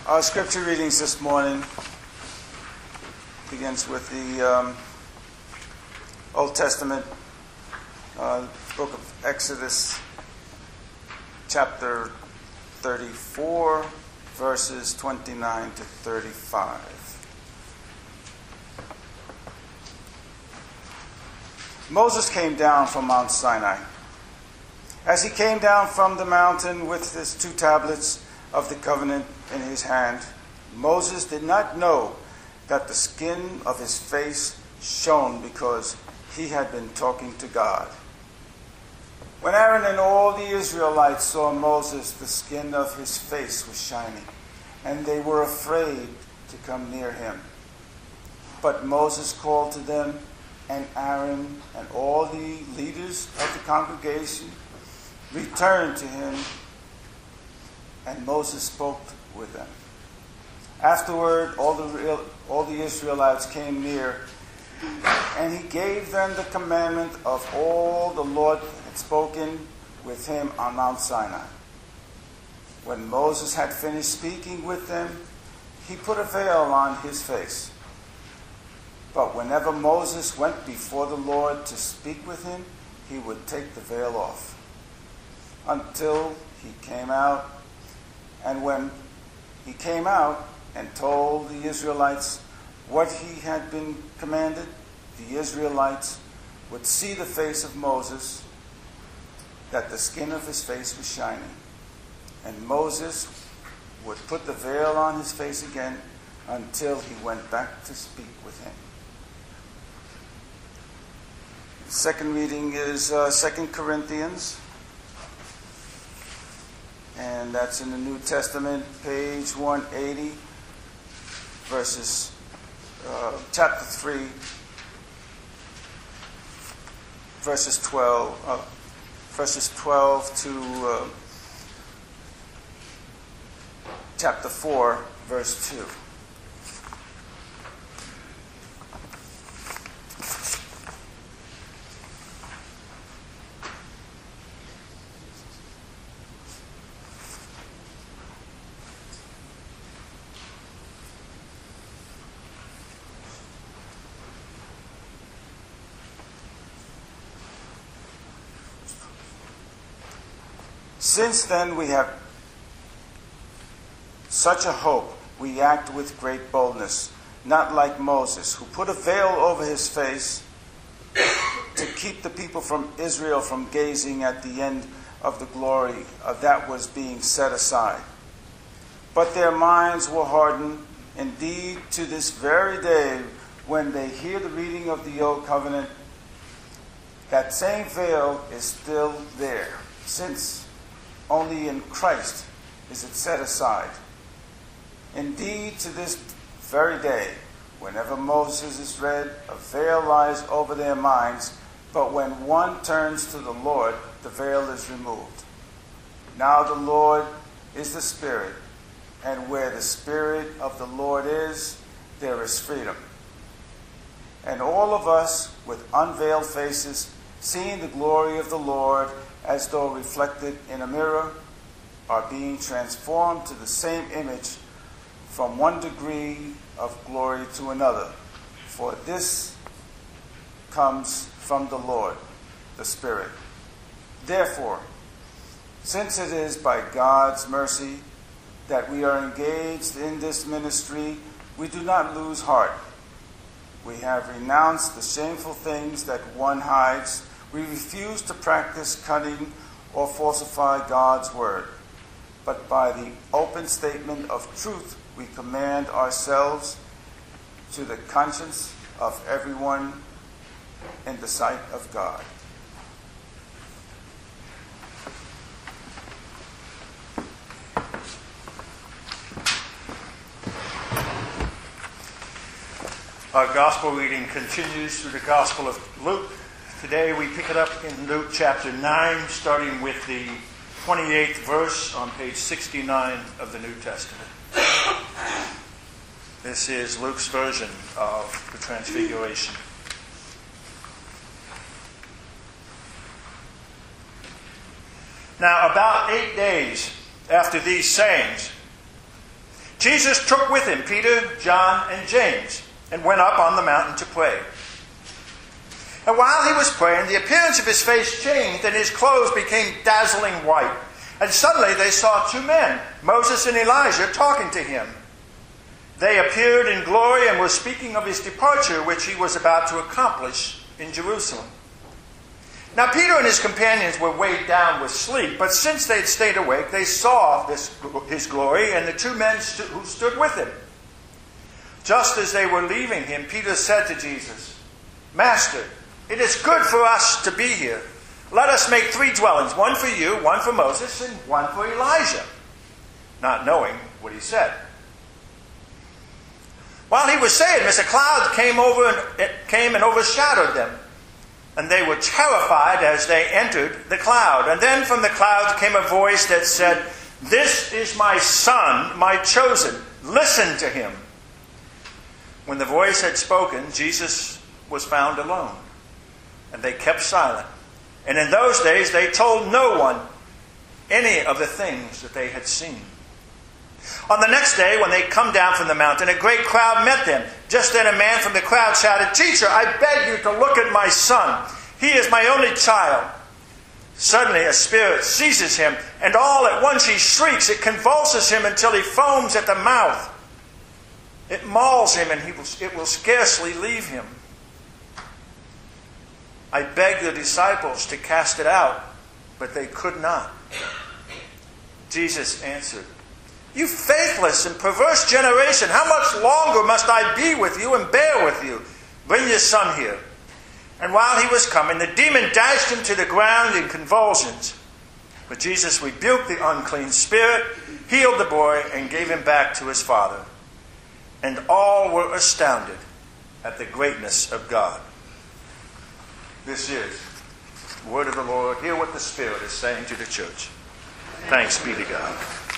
Our scripture readings this morning begins with the Old Testament book of Exodus, chapter 34, verses 29 to 35. Moses came down from Mount Sinai. As he came down from the mountain with his 2 tablets of the covenant in his hand, Moses did not know that the skin of his face shone because he had been talking to God. When Aaron and all the Israelites saw Moses, the skin of his face was shining, and they were afraid to come near him. But Moses called to them, and Aaron and all the leaders of the congregation returned to him, and Moses spoke with them. Afterward, all the Israelites came near, and he gave them the commandment of all the Lord had spoken with him on Mount Sinai. When Moses had finished speaking with them, he put a veil on his face. But whenever Moses went before the Lord to speak with him, he would take the veil off until he came out. And when he came out and told the Israelites what he had been commanded, the Israelites would see the face of Moses, that the skin of his face was shining. And Moses would put the veil on his face again until he went back to speak with him. The second reading is 2 Corinthians. And that's in the New Testament, page 180, chapter 3, verses 12 to chapter 4, verse 2. Since then we have such a hope, we act with great boldness, not like Moses, who put a veil over his face to keep the people from Israel from gazing at the end of the glory of that was being set aside. But their minds were hardened. Indeed, to this very day, when they hear the reading of the Old Covenant, that same veil is still there, since only in Christ is it set aside. Indeed, to this very day, whenever Moses is read, a veil lies over their minds, but when one turns to the Lord, the veil is removed. Now the Lord is the Spirit, and where the Spirit of the Lord is, there is freedom. And all of us, with unveiled faces, seeing the glory of the Lord as though reflected in a mirror, are being transformed to the same image from one degree of glory to another. For this comes from the Lord, the Spirit. Therefore, since it is by God's mercy that we are engaged in this ministry, we do not lose heart. We have renounced the shameful things that one hides. We refuse to practice cunning or falsify God's word. But by the open statement of truth, we commend ourselves to the conscience of everyone in the sight of God. Our gospel reading continues through the Gospel of Luke. Today we pick it up in Luke chapter 9, starting with the 28th verse on page 69 of the New Testament. This is Luke's version of the Transfiguration. Now, about 8 days after these sayings, Jesus took with him Peter, John, and James, and went up on the mountain to pray. And while he was praying, the appearance of his face changed, and his clothes became dazzling white. And suddenly they saw two men, Moses and Elijah, talking to him. They appeared in glory and were speaking of his departure, which he was about to accomplish in Jerusalem. Now Peter and his companions were weighed down with sleep, but since they had stayed awake, they saw his glory and the two men who stood with him. Just as they were leaving him, Peter said to Jesus, "Master, it is good for us to be here. Let us make 3 dwellings, one for you, one for Moses, and one for Elijah," not knowing what he said. While he was saying this, a cloud came and overshadowed them, and they were terrified as they entered the cloud. And then from the cloud came a voice that said, "This is my Son, my chosen. Listen to him." When the voice had spoken, Jesus was found alone, and they kept silent. And in those days they told no one any of the things that they had seen. On the next day, when they come down from the mountain, a great crowd met them. Just then a man from the crowd shouted, "Teacher, I beg you to look at my son. He is my only child." Suddenly a spirit seizes him, and all at once he shrieks. It convulses him until he foams at the mouth. It mauls him, and it will scarcely leave him. I begged the disciples to cast it out, but they could not. Jesus answered, "You faithless and perverse generation, how much longer must I be with you and bear with you? Bring your son here." And while he was coming, the demon dashed him to the ground in convulsions. But Jesus rebuked the unclean spirit, healed the boy, and gave him back to his father. And all were astounded at the greatness of God. This is the word of the Lord. Hear what the Spirit is saying to the church. Thanks be to God.